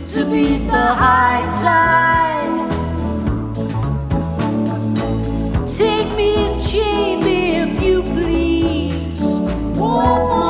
to beat the high tide. Take me and chain me if you please. Whoa,